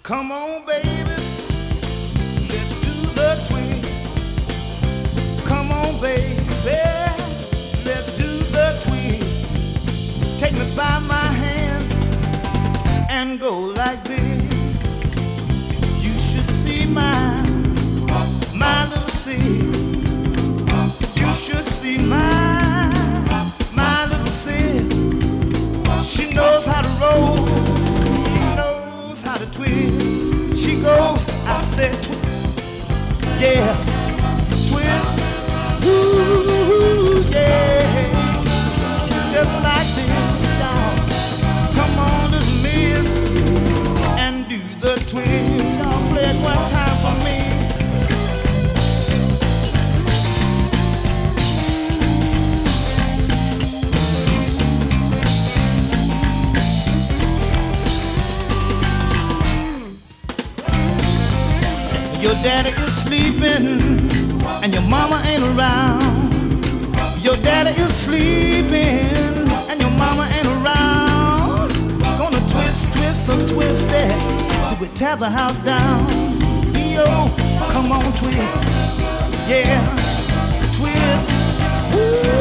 Come on, baby, let's do the twist. Come on, baby, let's do the twist. Take me by my hand and go like this. You should see my little sis. You should see my little sis. She knows how to roll, knows how to twist. She goes, I said twist, yeah, twist, ooh, yeah, just like this, y'all. Come on, little miss, and do the twist. Y'all play it one time for me. Your daddy is sleeping and your mama ain't around. Your daddy is sleeping and your mama ain't around. Gonna twist, twist, and twist it till we tear the house down. Yo, come on, twist, yeah, twist. Ooh.